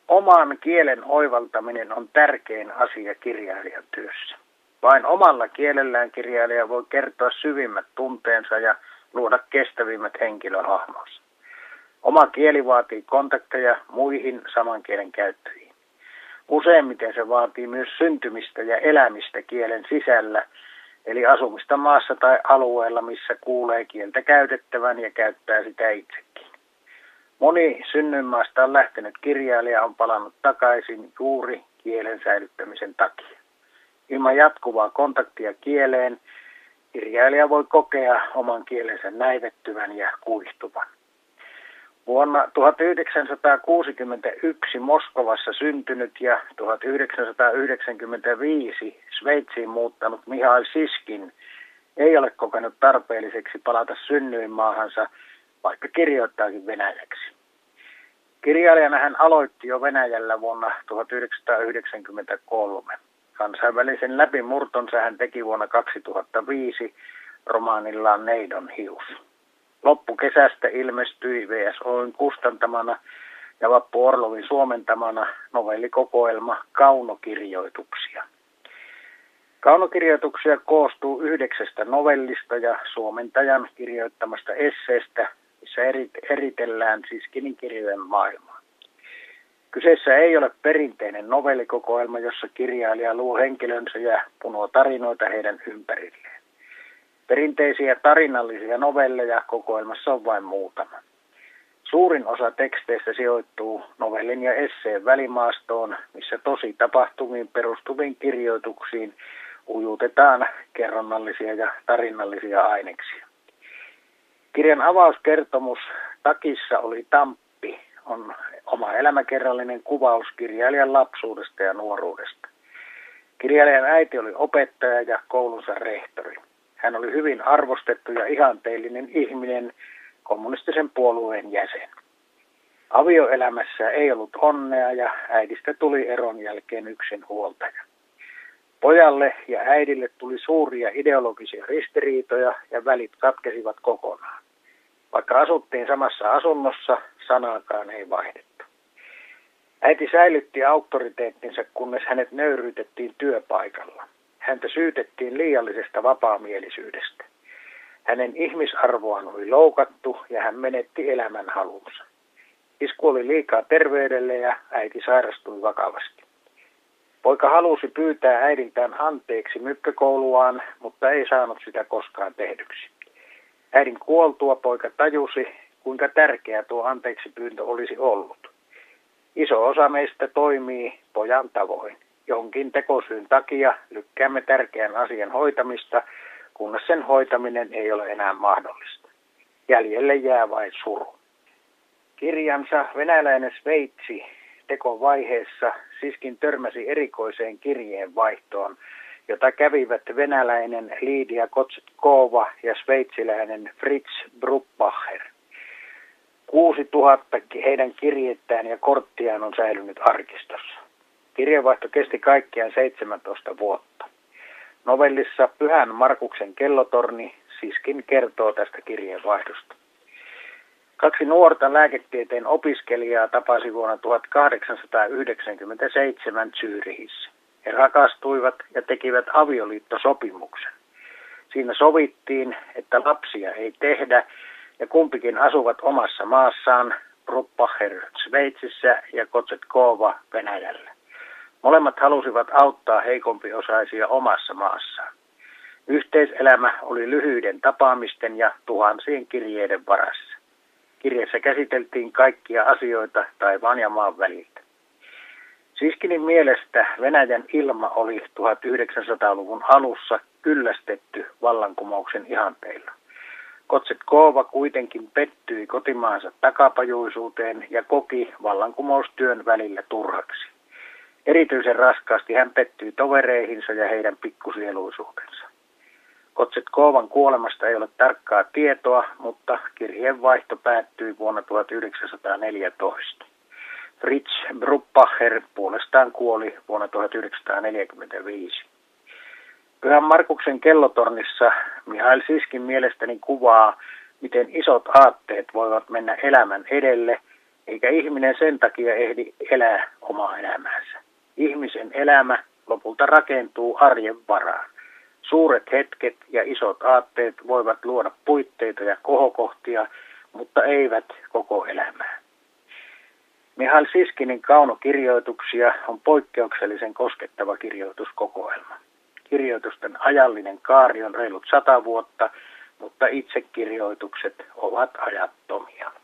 Oman kielen oivaltaminen on tärkein asia kirjailijan työssä. Vain omalla kielellään kirjailija voi kertoa syvimmät tunteensa ja luoda kestävimmät henkilöhahmonsa. Oma kieli vaatii kontakteja muihin saman kielen käyttäjiin. Useimmiten se vaatii myös syntymistä ja elämistä kielen sisällä, eli asumista maassa tai alueella, missä kuulee kieltä käytettävän ja käyttää sitä itsekin. Moni synnyinmaastaan lähtenyt kirjailija on palannut takaisin juuri kielen säilyttämisen takia. Ilman jatkuvaa kontaktia kieleen kirjailija voi kokea oman kielensä näivettyvän ja kuihtuvan. Vuonna 1961 Moskovassa syntynyt ja 1995 Sveitsiin muuttanut Mihail Siskin ei ole kokenut tarpeelliseksi palata synnyinmaahansa, vaikka kirjoittaakin venäjäksi. Kirjailijana hän aloitti jo Venäjällä vuonna 1993. Kansainvälisen läpimurtonsa hän teki vuonna 2005 romaanillaan Neidon hius. Loppukesästä ilmestyi VSO:n kustantamana ja Vappu Orlovin suomentamana novellikokoelma Kaunokirjoituksia. Kaunokirjoituksia koostuu 9 novellista ja suomentajan kirjoittamasta esseestä, missä eritellään Siskinin kirjojen maailmaa. Kyseessä ei ole perinteinen novellikokoelma, jossa kirjailija luo henkilönsä ja punoo tarinoita heidän ympärilleen. Perinteisiä tarinallisia novelleja kokoelmassa on vain muutama. Suurin osa teksteistä sijoittuu novellin ja esseen välimaastoon, missä tosi tapahtumiin perustuviin kirjoituksiin ujutetaan kerronnallisia ja tarinallisia aineksia. Kirjan avauskertomus Takissa oli Tamppi on oma elämäkerrallinen kuvaus kirjailijan lapsuudesta ja nuoruudesta. Kirjailijan äiti oli opettaja ja koulunsa rehtori. Hän oli hyvin arvostettu ja ihanteellinen ihminen, kommunistisen puolueen jäsen. Avioelämässä ei ollut onnea ja äidistä tuli eron jälkeen yksinhuoltaja. Pojalle ja äidille tuli suuria ideologisia ristiriitoja ja välit katkesivat kokonaan. Vaikka asuttiin samassa asunnossa, sanaakaan ei vaihdettu. Äiti säilytti auktoriteettinsa, kunnes hänet nöyryytettiin työpaikalla. Häntä syytettiin liiallisesta vapaamielisyydestä. Hänen ihmisarvoaan oli loukattu ja hän menetti elämänhalunsa. Isku oli liikaa terveydelle ja äiti sairastui vakavasti. Poika halusi pyytää äidiltään anteeksi mykkäkouluaan, mutta ei saanut sitä koskaan tehdyksi. Äidin kuoltua poika tajusi, kuinka tärkeä tuo anteeksi pyyntö olisi ollut. Iso osa meistä toimii pojan tavoin. Jonkin tekosyyn takia lykkäämme tärkeän asian hoitamista, kunnes sen hoitaminen ei ole enää mahdollista. Jäljelle jää vain suru. Kirjansa Venäläinen Sveitsi tekovaiheessa Siskin törmäsi erikoiseen kirjeenvaihtoon, jota kävivät venäläinen Lidia Kotsetkova ja sveitsiläinen Fritz Bruppacher. 6000 heidän kirjettään ja korttiaan on säilynyt arkistossa. Kirjeenvaihto kesti kaikkiaan 17 vuotta. Novellissa Pyhän Markuksen kellotorni Siskin kertoo tästä kirjeenvaihdosta. 2 nuorta lääketieteen opiskelijaa tapasi vuonna 1897 Zürichissä. He rakastuivat ja tekivät avioliittosopimuksen. Siinä sovittiin, että lapsia ei tehdä ja kumpikin asuvat omassa maassaan, Bruppacher Sveitsissä ja Kotsetkova Venäjällä. Molemmat halusivat auttaa heikompiosaisia omassa maassaan. Yhteiselämä oli lyhyiden tapaamisten ja tuhansien kirjeiden varassa. Kirjassa käsiteltiin kaikkia asioita taivaan ja maan väliltä. Siskinin mielestä Venäjän ilma oli 1900-luvun alussa kyllästetty vallankumouksen ihanteilla. Kotsetkova kuitenkin pettyi kotimaansa takapajuisuuteen ja koki vallankumoustyön välillä turhaksi. Erityisen raskaasti hän pettyi tovereihinsa ja heidän pikkusieluisuutensa. Kotsetkovan kuolemasta ei ole tarkkaa tietoa, mutta kirjeenvaihto päättyi vuonna 1914. Fritz Bruppacher puolestaan kuoli vuonna 1945. Pyhän Markuksen kellotornissa Mihail Siskin mielestäni kuvaa, miten isot aatteet voivat mennä elämän edelle eikä ihminen sen takia ehdi elää omaa elämäänsä. Ihmisen elämä lopulta rakentuu arjen varaan. Suuret hetket ja isot aatteet voivat luoda puitteita ja kohokohtia, mutta eivät koko elämää. Mihail Siskinin kaunokirjoituksia on poikkeuksellisen koskettava kirjoituskokoelma. Kirjoitusten ajallinen kaari on reilut 100 vuotta, mutta itse kirjoitukset ovat ajattomia.